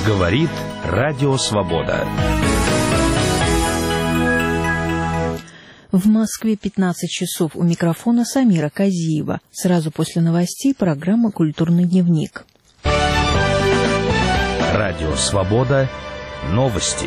Говорит Радио Свобода. В Москве 15 часов. У микрофона Самира Казиева. Сразу после новостей программа «Культурный дневник». Радио Свобода. Новости.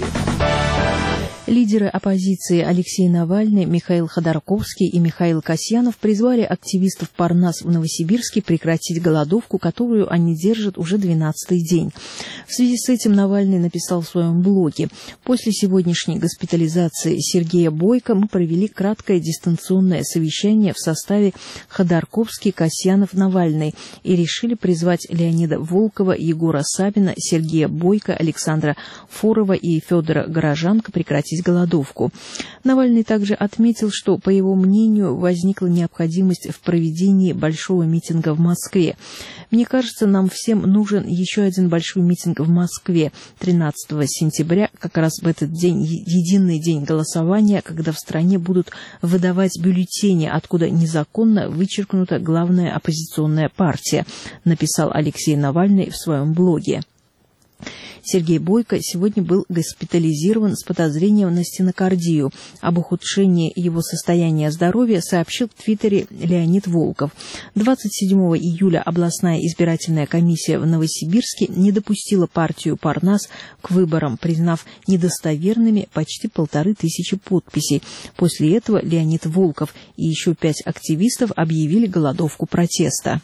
Лидеры оппозиции Алексей Навальный, Михаил Ходорковский и Михаил Касьянов призвали активистов Парнас в Новосибирске прекратить голодовку, которую они держат уже 12-й день. В связи с этим Навальный написал в своем блоге: «После сегодняшней госпитализации Сергея Бойко мы провели краткое дистанционное совещание в составе Ходорковский, Касьянов, Навальный и решили призвать Леонида Волкова, Егора Сабина, Сергея Бойко, Александра Фурова и Федора Горожанко прекратить голодовку». Навальный также отметил, что, по его мнению, возникла необходимость в проведении большого митинга в Москве. «Мне кажется, нам всем нужен еще один большой митинг в Москве 13 сентября, как раз в этот день, единый день голосования, когда в стране будут выдавать бюллетени, откуда незаконно вычеркнута главная оппозиционная партия», написал Алексей Навальный в своем блоге. Сергей Бойко сегодня был госпитализирован с подозрением на стенокардию. Об ухудшении его состояния здоровья сообщил в Твиттере Леонид Волков. 27 июля областная избирательная комиссия в Новосибирске не допустила партию Парнас к выборам, признав недостоверными почти 1500 подписей. После этого Леонид Волков и еще 5 активистов объявили голодовку протеста.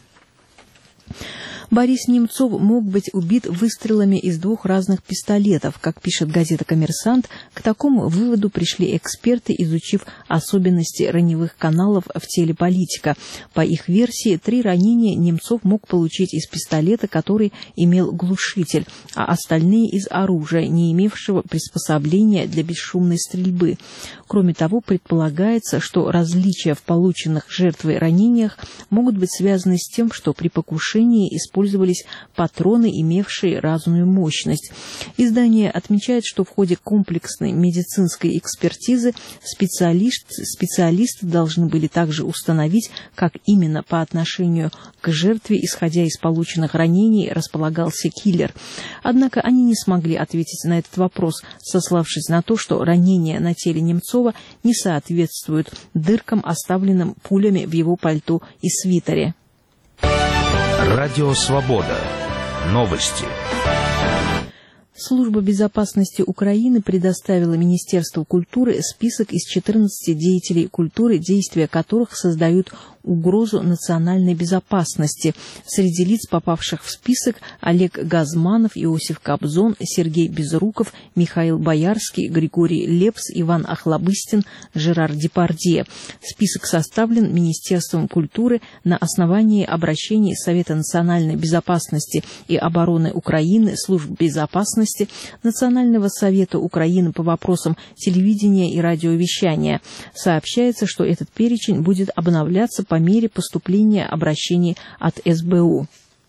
Борис Немцов мог быть убит выстрелами из 2 разных пистолетов. Как пишет газета «Коммерсант», к такому выводу пришли эксперты, изучив особенности раневых каналов в теле политика. По их версии, 3 ранения Немцов мог получить из пистолета, который имел глушитель, а остальные из оружия, не имевшего приспособления для бесшумной стрельбы. Кроме того, предполагается, что различия в полученных жертвой ранениях могут быть связаны с тем, что при покушении использовались патроны, имевшие разную мощность. Издание отмечает, что в ходе комплексной медицинской экспертизы специалисты должны были также установить, как именно по отношению к жертве, исходя из полученных ранений, располагался киллер. Однако они не смогли ответить на этот вопрос, сославшись на то, что ранения на теле Немцова не соответствуют дыркам, оставленным пулями в его пальто и свитере. Радио Свобода. Новости. Служба безопасности Украины предоставила Министерству культуры список из 14 деятелей культуры, действия которых создают угрозу национальной безопасности. Среди лиц, попавших в список, Олег Газманов, Иосиф Кобзон, Сергей Безруков, Михаил Боярский, Григорий Лепс, Иван Охлобыстин, Жерар Депардье. Список составлен Министерством культуры на основании обращений Совета национальной безопасности и обороны Украины, служб безопасности, Национального совета Украины по вопросам телевидения и радиовещания. Сообщается, что этот перечень будет обновляться по мере поступления обращений от СБУ.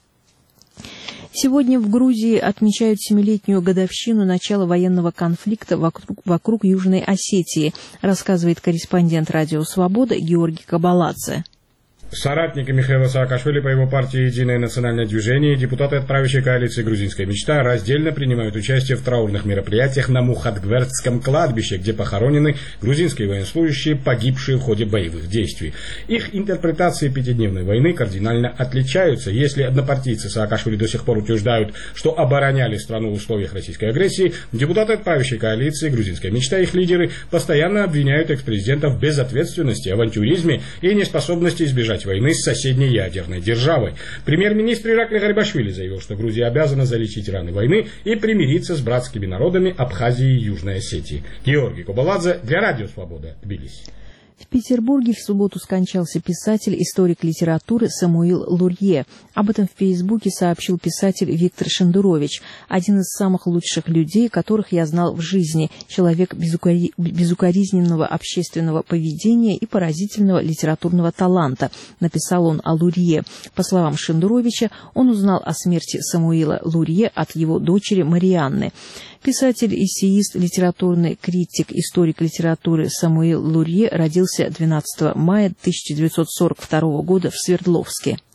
Сегодня в Грузии отмечают 7-летнюю годовщину начала военного конфликта вокруг Южной Осетии, рассказывает корреспондент «Радио Свобода» Георгий Кабаладзе. Соратники Михаила Саакашвили по его партии «Единое национальное движение» и депутаты от правящей коалиции «Грузинская мечта» раздельно принимают участие в траурных мероприятиях на Мухатгвертском кладбище, где похоронены грузинские военнослужащие, погибшие в ходе боевых действий. Их интерпретации пятидневной войны кардинально отличаются. Если однопартийцы Саакашвили до сих пор утверждают, что обороняли страну в условиях российской агрессии, депутаты от правящей коалиции «Грузинская мечта» и их лидеры постоянно обвиняют экс-президента в безответственности, авантюризме и неспособности избежать войны с соседней ядерной державой. Премьер-министр Иракли Гарибашвили заявил, что Грузия обязана залечить раны войны и примириться с братскими народами Абхазии и Южной Осетии. Георгий Кабаладзе для Радио Свобода, Тбилиси. В Петербурге в субботу скончался писатель, историк литературы Самуил Лурье. Об этом в Фейсбуке сообщил писатель Виктор Шендерович, один из самых лучших людей, которых я знал в жизни, человек безукоризненного общественного поведения и поразительного литературного таланта, написал он о Лурье. По словам Шендеровича, он узнал о смерти Самуила Лурье от его дочери Марианны. Писатель, эссеист, литературный критик, историк литературы Самуил Лурье родился 12 мая 1942 года в Свердловске.